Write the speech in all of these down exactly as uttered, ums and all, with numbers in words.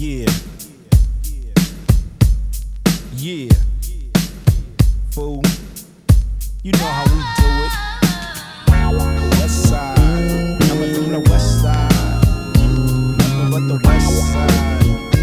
Yeah. Yeah. Fool. You know how we do it. West side. Coming from the west side. Nothing but the west side.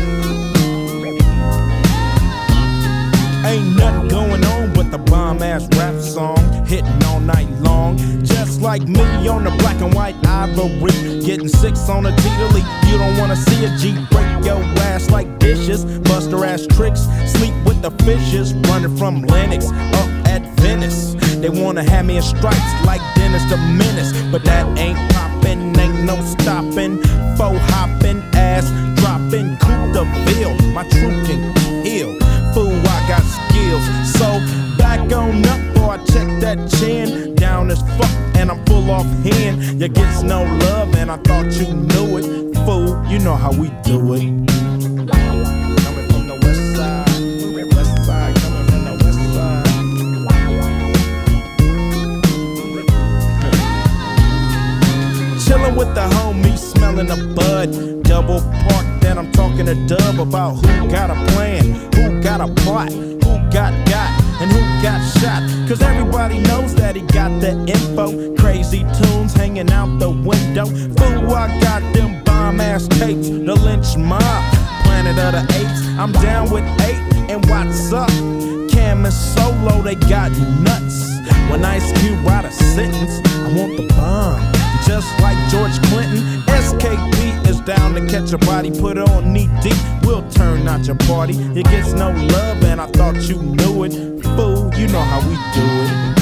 Ain't nothing going on but the bomb ass rap song. Hitting all night long. Just like me on the black and white ivory. Getting six on a T-Delete. You don't wanna see a G break your ass like dishes. Bust her ass tricks. Sleep with the fishes. Running from Lennox up at Venice. They wanna have me in stripes like Dennis the Menace. But that ain't poppin', ain't no stoppin'. Faux hoppin', ass droppin'. Coupe de Ville, my truth can heal. Fool, I got skills. So back on up before I check that chin. Down as fuck and I'm full off hand. You gets no love and I thought you knew it. Fool, you know how we do it. Coming from the west side, west side, coming from the west side. Chillin' with the homies, smelling a bud. Double park, then I'm talking to Dub about who got a plan, who got a plot, who got got, and who got shot. Cause everybody knows that he got the info. Crazy tunes hanging out the window. Fool, I got them bomb ass tapes. The lynch mob, planet of the apes. I'm down with eight, and what's up? Cam and Solo, they got nuts. When Ice Cube write a sentence, I want the bomb. Just like George Clinton, S K P is down to catch a body, put it on knee deep, we'll turn out your party. It gets no love and I thought you knew it. Fool, you know how we do it.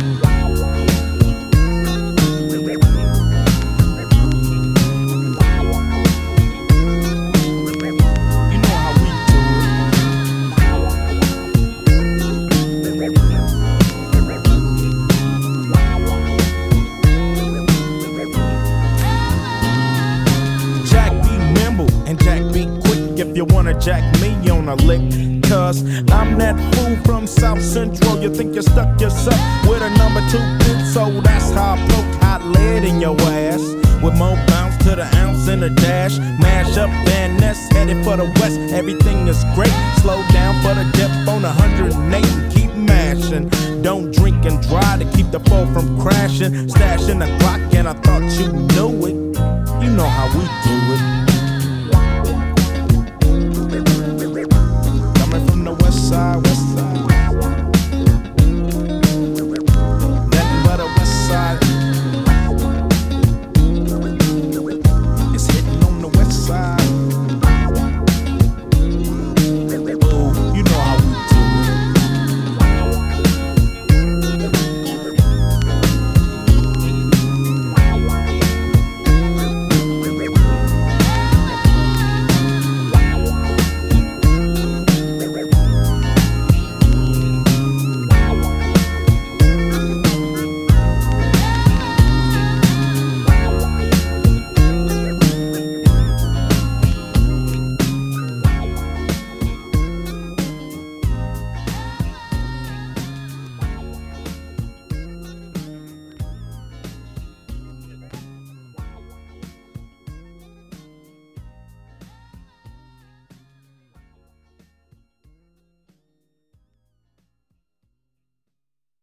If you wanna jack me on a lick, cause I'm that fool from South Central. You think you stuck yourself with a number two pin, so that's how I poke hot lead in your ass. With more bounce to the ounce in the dash. Mash up Van Ness, headed for the west. Everything is great. Slow down for the dip on one hundred eight and keep mashing. Don't drink and drive to keep the foe from crashing. Stashing the clock and I thought you knew it. You know how we do it.